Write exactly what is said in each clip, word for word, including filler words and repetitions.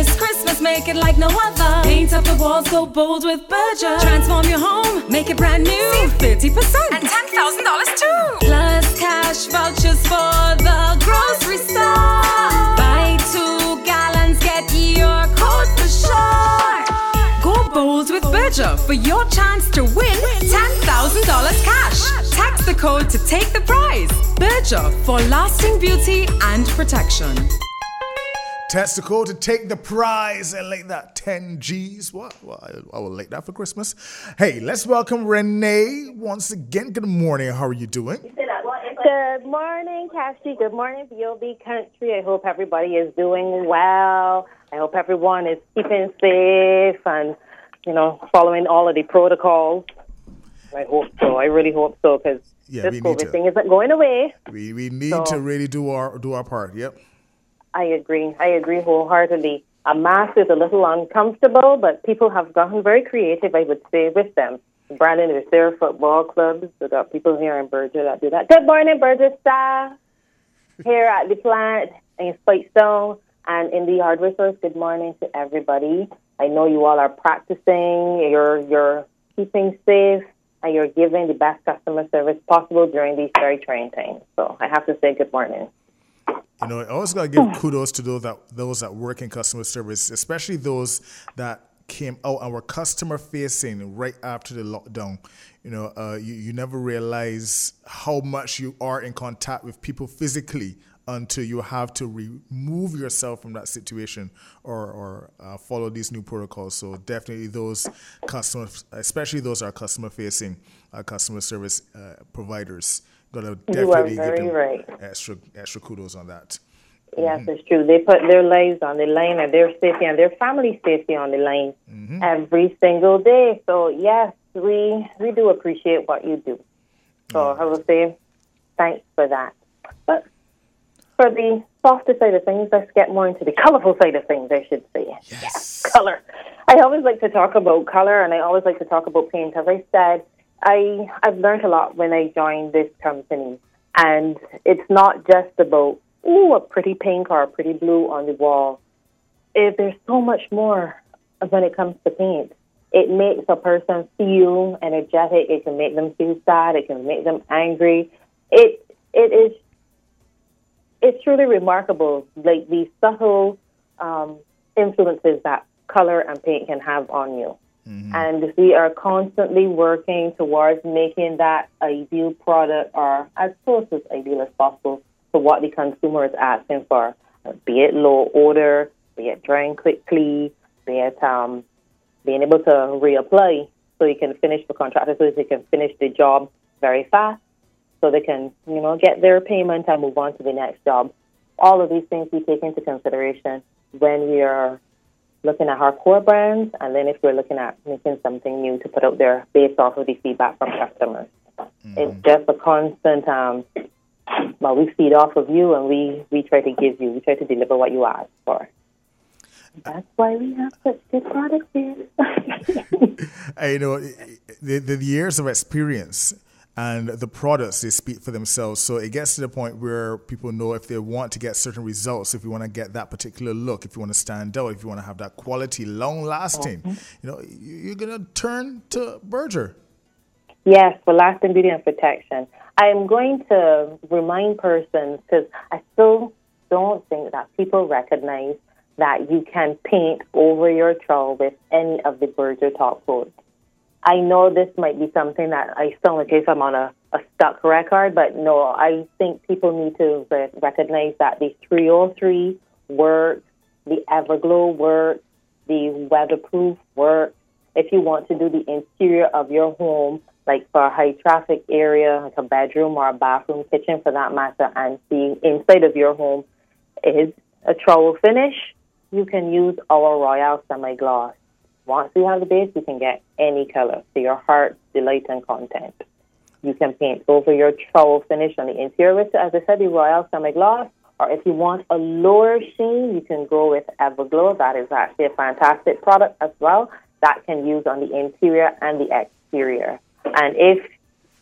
This Christmas, make it like no other. Paint up the walls, go bold with Berger. Transform your home, make it brand new. Save thirty percent and ten thousand dollars too. Plus cash vouchers for the grocery store. Buy two gallons, get your code for sure. Go bold with Berger for your chance to win ten thousand dollars cash. Text the code to take the prize. Berger, for lasting beauty and protection. Text the code to take the prize and like that ten G's. What? Well, I, I will like that for Christmas. Hey, let's welcome Renee once again. Good morning. How are you doing? Good morning, Cassie. Good morning, V O B Country. I hope everybody is doing well. I hope everyone is keeping safe and, you know, following all of the protocols. I hope so. I really hope so, because yeah, this COVID thing isn't going away. We we need so, to really do our do our part. Yep. I agree. I agree wholeheartedly. A mask is a little uncomfortable, but people have gotten very creative, I would say, with them. Brandon, there's their football clubs. We've got people here in Berger that do that. Good morning, Berger staff. Here at the plant in Spitestone and in the hardware stores. Good morning to everybody. I know you all are practicing. You're you're keeping safe, and you're giving the best customer service possible during these very trying times. So I have to say good morning. You know, I always got to give kudos to those that those that work in customer service, especially those that came out and were customer facing right after the lockdown. You know, uh, you, you never realize how much you are in contact with people physically until you have to remove yourself from that situation or, or uh, follow these new protocols. So definitely those customers, especially those are customer facing uh, customer service uh, providers, gotta definitely give them right. extra extra kudos on that. Yes, mm-hmm. It's true. They put their lives on the line and their safety and their family safety on the line mm-hmm. every single day. So yes, we we do appreciate what you do. So mm-hmm. I will say thanks for that. But for the softer side of things, let's get more into the colorful side of things, I should say. Yes. yes. Color. I always like to talk about color, and I always like to talk about paint. As I said, I, I've learned a lot when I joined this company. And it's not just about, ooh, a pretty pink or a pretty blue on the wall. It, there's so much more when it comes to paint. It makes a person feel energetic. It can make them feel sad. It can make them angry. It It is It's truly remarkable, like the subtle um, influences that color and paint can have on you. Mm-hmm. And we are constantly working towards making that ideal product or as close as ideal as possible to what the consumer is asking for, be it low odor, be it drying quickly, be it um, being able to reapply so you can finish the contractor so they can finish the job very fast, so they can, you know, get their payment and move on to the next job. All of these things we take into consideration when we are looking at our core brands, and then if we're looking at making something new to put out there based off of the feedback from customers. Mm-hmm. It's just a constant, um, well, we feed off of you, and we, we try to give you, we try to deliver what you ask for. That's why we have such good products here. You know, the, the years of experience and the products, they speak for themselves. So it gets to the point where people know if they want to get certain results, if you want to get that particular look, if you want to stand out, if you want to have that quality, long-lasting, mm-hmm. you know, you're going to turn to Berger. Yes, for lasting beauty and protection. I am going to remind persons, because I still don't think that people recognize that you can paint over your trowel with any of the Berger top coats. I know this might be something that I sound like if I'm on a, a stuck record, but no, I think people need to re- recognize that the three oh three works, the Everglow works, the weatherproof works. If you want to do the interior of your home, like for a high traffic area, like a bedroom or a bathroom, kitchen for that matter, and the inside of your home is a trowel finish, you can use our Royal Semi-Gloss. Once you have the base, you can get any color to your heart's delight and content. You can paint over your trowel finish on the interior with, as I said, the Royal Semi-Gloss. Or if you want a lower sheen, you can go with Everglow. That is actually a fantastic product as well that can use on the interior and the exterior. And if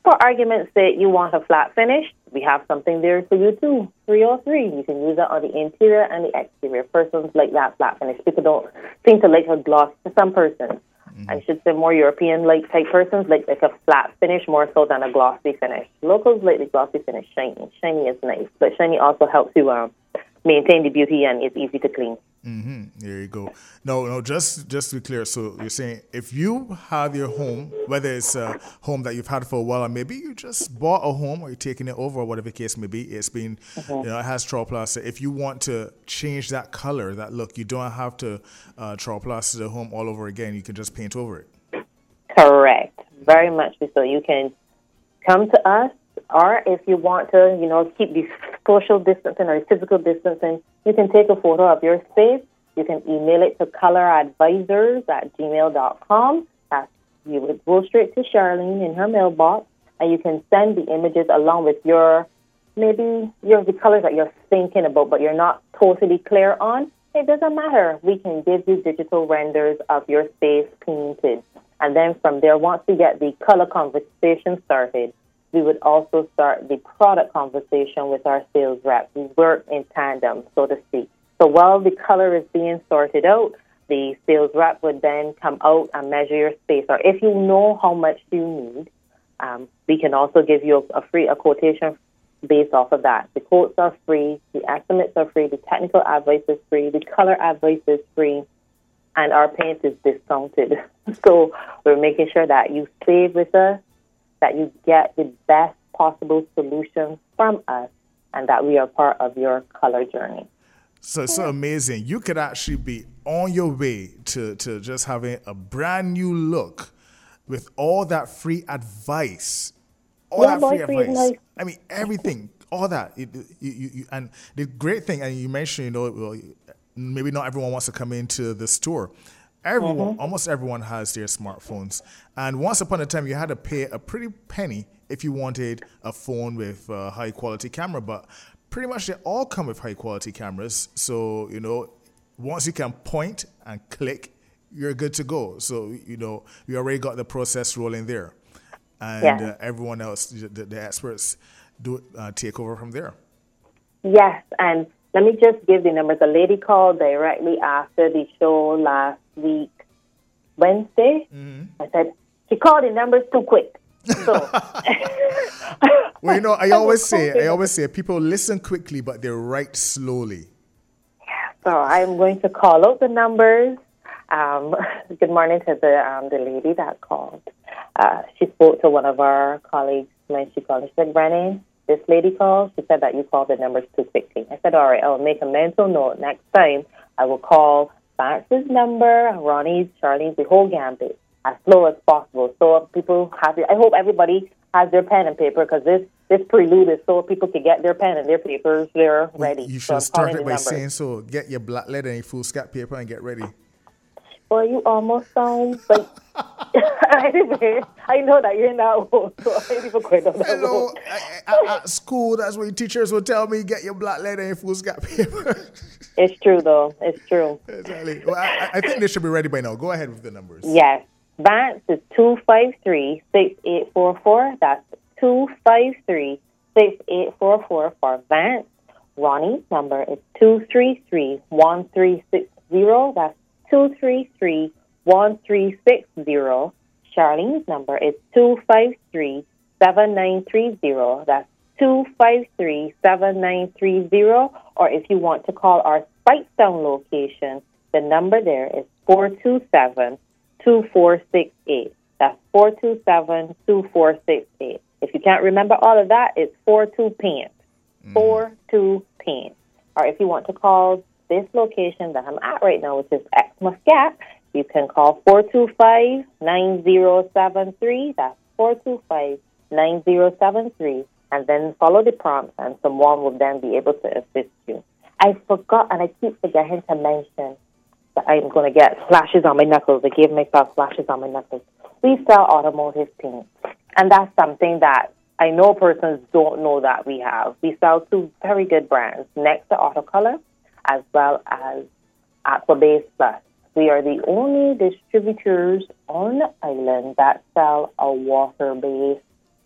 for argument's sake, you want a flat finish, we have something there for you too. three oh three. You can use it on the interior and the exterior. Persons like that flat finish. People don't seem to like a gloss. For some persons, mm-hmm. I should say more European-like type persons like like a flat finish more so than a glossy finish. Locals like the glossy finish. Shiny. Shiny is nice, but shiny also helps you um, maintain the beauty and it's easy to clean. Mm-hmm. There you go. No, no. Just, just to be clear. So you're saying if you have your home, whether it's a home that you've had for a while, or maybe you just bought a home, or you're taking it over, or whatever the case may be, it's been, mm-hmm. you know, it has trowel plaster. If you want to change that color, that look, you don't have to uh, trowel plaster the home all over again. You can just paint over it. Correct. Very much so. You can come to us. Or if you want to, you know, keep the social distancing or physical distancing, you can take a photo of your space. You can email it to coloradvisors at gmail dot com. That's, you would go straight to Charlene in her mailbox, and you can send the images along with your, maybe your the colors that you're thinking about, but you're not totally clear on. It doesn't matter. We can give you digital renders of your space painted. And then from there, once we get the color conversation started, we would also start the product conversation with our sales rep. We work in tandem, so to speak. So while the color is being sorted out, the sales rep would then come out and measure your space. Or if you know how much you need, um, we can also give you a, a free a quotation based off of that. The quotes are free, the estimates are free, the technical advice is free, the color advice is free, and our paint is discounted. So we're making sure that you save with us, that you get the best possible solution from us, and that we are part of your color journey. So it's so amazing. You could actually be on your way to, to just having a brand new look with all that free advice. All yeah, that free free advice. advice. I mean, everything, all that. It, you, you, you, and the great thing, and you mentioned, you know, well, maybe not everyone wants to come into the store. Everyone, mm-hmm. almost everyone has their smartphones. And once upon a time, you had to pay a pretty penny if you wanted a phone with a high-quality camera. But pretty much they all come with high-quality cameras. So, you know, once you can point and click, you're good to go. So, you know, you already got the process rolling there. And yeah. uh, everyone else, the, the experts, do uh, take over from there. Yes, and let me just give the numbers. A lady called directly after the show last week, Wednesday. Mm-hmm. I said, she called the numbers too quick. So, well, you know, I always say, I always say, people listen quickly, but they write slowly. Yeah, so I'm going to call out the numbers. Um, good morning to the um, the lady that called. Uh, she spoke to one of our colleagues when she called. She said, Brennan, this lady called. She said that you called the numbers too quickly. I said, all right, I'll make a mental note. Next time, I will call Vance's number, Ronnie's, Charlene's, the whole gambit, as slow as possible. So people have it. I hope everybody has their pen and paper, because this, this prelude is so people can get their pen and their papers. They're ready. You should so start it by saying so. Get your black letter and your foolscap paper and get ready. Well, you almost sound like... Anyway, I know that you're not old, so I don't even quite know that. Hello, at, at school, that's what your teachers will tell me, get your black letter and your foolscap paper. It's true, though. It's true. Exactly. Well, I, I think they should be ready by now. Go ahead with the numbers. Yes. Vance is two five three, six eight four four. That's two five three, six eight four four for Vance. Ronnie's number is two three three, one three six zero. That's two three three, one three six zero. Charlene's number is two five three, seven nine three zero. That's two five three, seven nine three zero. Or if you want to call our Spikestown location, the number there is four two seven, two four six eight. That's four two seven, two four six eight. If you can't remember all of that, it's four two paint. Mm. four two paint. Or if you want to call this location that I'm at right now, which is Ex Muscat, you can call four two five, nine zero seven three. That's four two five, nine zero seven three. And then follow the prompts, and someone will then be able to assist you. I forgot, and I keep forgetting to mention that I'm going to get flashes on my knuckles. I gave myself flashes on my knuckles. We sell automotive paint, and that's something that I know persons don't know that we have. We sell two very good brands, next to Autocolor, as well as Aquabase Plus. We are the only distributors on the island that sell a water-based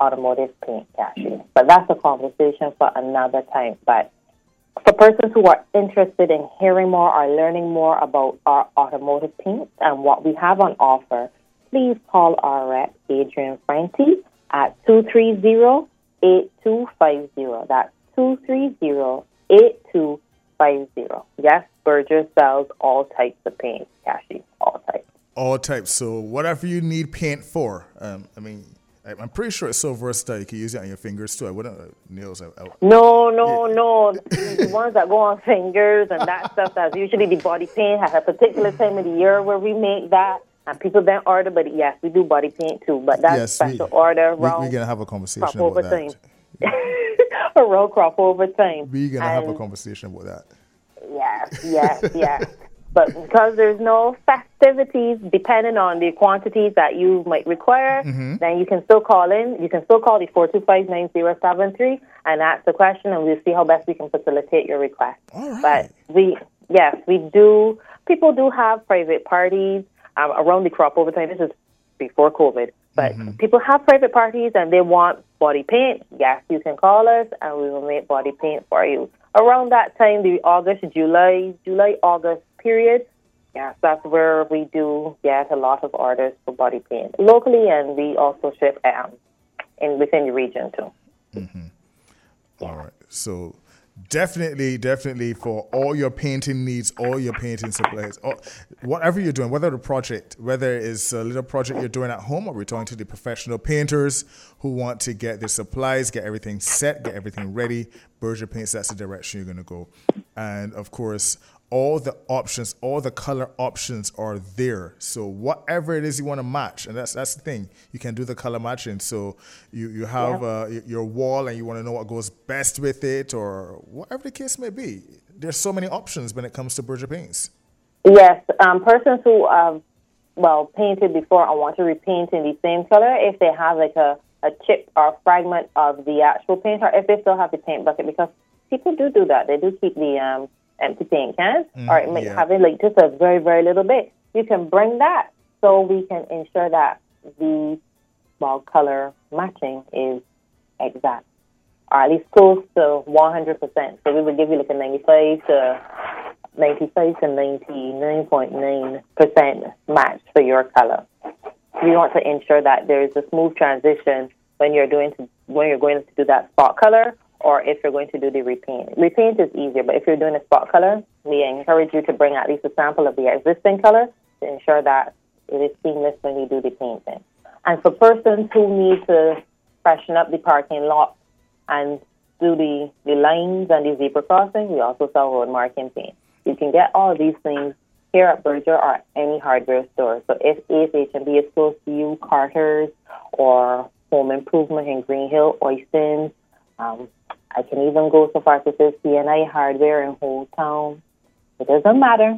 automotive paint, Cassie. But that's a conversation for another time. But for persons who are interested in hearing more or learning more about our automotive paints and what we have on offer, please call our rep, Adrian Franti, at two three zero, eight two five zero. That's two three zero, eight two five zero. Yes, Berger sells all types of paint, Cassie, all types. All types. So whatever you need paint for, um, I mean, I'm pretty sure it's so versatile you can use it on your fingers too. I wouldn't uh, nails out. out. No, no, yeah. no. The ones that go on fingers and that stuff, that's usually the body paint. Has a particular time of the year where we make that, and people then order. But yes, we do body paint too. But that's yes, special we, order. We, we're gonna have a conversation about that. Around crossover time. We're gonna and have a conversation about that. Yes, yes, yes. But because there's no festivities, depending on the quantities that you might require, mm-hmm. then you can still call in. You can still call the four two five, nine zero seven three and ask the question, and we'll see how best we can facilitate your request. All right. But we, yes, we do. People do have private parties um, around the crop over time. This is before COVID. But mm-hmm. people have private parties and they want body paint. Yes, you can call us, and we will make body paint for you. Around that time, the August, July, July, August period, yes, that's where we do get a lot of orders for body paint locally, and we also ship um, in within the region too. Mm-hmm. Yeah. All right, so definitely, definitely for all your painting needs, all your painting supplies, all, whatever you're doing, whether the project, whether it's a little project you're doing at home, or we're talking to the professional painters who want to get their supplies, get everything set, get everything ready. Berger Paints, that's the direction you're going to go. And of course, all the options, all the color options are there. So whatever it is you want to match, and that's that's the thing, you can do the color matching. So you, you have yeah. uh, your wall and you want to know what goes best with it, or whatever the case may be. There's so many options when it comes to Berger Paints. Yes, um, persons who have, well, painted before and want to repaint in the same color, if they have like a, a chip or fragment of the actual paint, or if they still have the paint bucket, because people do do that. They do keep the um, empty paint cans, mm, or it might yeah. have it like just a very, very little bit. You can bring that so we can ensure that the well color matching is exact, or at least close to one hundred percent. So we would give you like a ninety-five to ninety-five to ninety-nine point nine percent match for your color. We want to ensure that there is a smooth transition when you're doing to, when you're going to do that spot color, or if you're going to do the repaint. Repaint is easier, but if you're doing a spot color, we encourage you to bring at least a sample of the existing color to ensure that it is seamless when you do the painting. And for persons who need to freshen up the parking lot and do the, the lines and the zebra crossing, we also sell road marking paint. You can get all of these things here at Berger or at any hardware store. So if A S H and B is close to you, Carter's or Home Improvement in Green Hill, Oyston, um, I can even go so far to say C N I Hardware in Whole Town. It doesn't matter.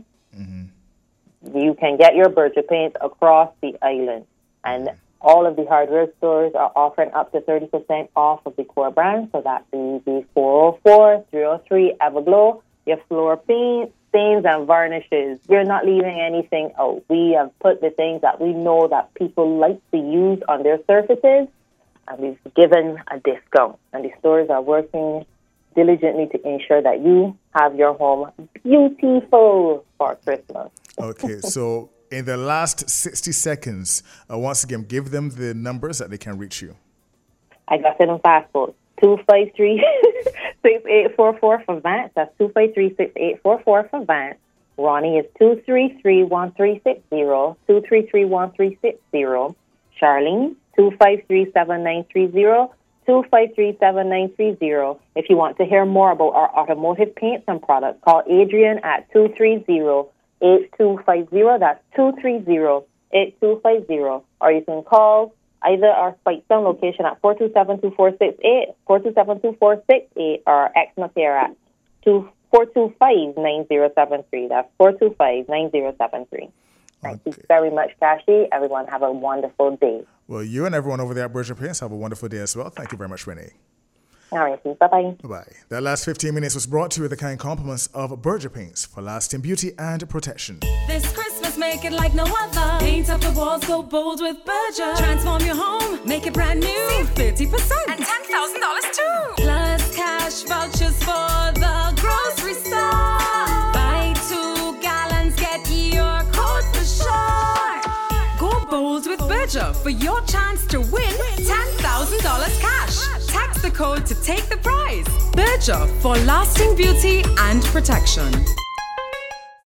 Mm-hmm. You can get your Berger paints across the island. And all of the hardware stores are offering up to thirty percent off of the core brand. So that's the four oh four, three oh three, Everglow, your floor paint, stains, and varnishes. We're not leaving anything out. We have put the things that we know that people like to use on their surfaces, and we've given a discount. And the stores are working diligently to ensure that you have your home beautiful for Christmas. Okay, so in the last sixty seconds, uh, once again, give them the numbers that they can reach you. I got it on passport. two five three, six eight four four for Vance. That's two five three, six eight four four for Vance. Ronnie is two three three, one three six zero, two three three, one three six zero. Charlene, two five three, seven nine three zero, two five three, seven nine three zero. If you want to hear more about our automotive paints and products, call Adrian at two three zero, eight two five zero. That's two three zero, eight two five zero. Or you can call either our Spiketown location at four two seven, two four six eight, four two seven, two four six eight, or Ex Mater at four two five, nine zero seven three. That's four two five, nine zero seven three. Thank okay. you very much, Kashi. Everyone have a wonderful day. Well, you and everyone over there at Berger Paints have a wonderful day as well. Thank you very much, Renee. All right, bye-bye. Bye-bye. That last fifteen minutes was brought to you with the kind compliments of Berger Paints for lasting beauty and protection. This Christmas. let's make it like no other. Paint up the walls, go bold with Berger. Transform your home, make it brand new. Save fifty percent and ten thousand dollars too. Plus cash vouchers for the grocery store. Buy two gallons, get your code for sure. Go bold with Berger for your chance to win ten thousand dollars cash. Text the code to take the prize. Berger, for lasting beauty and protection.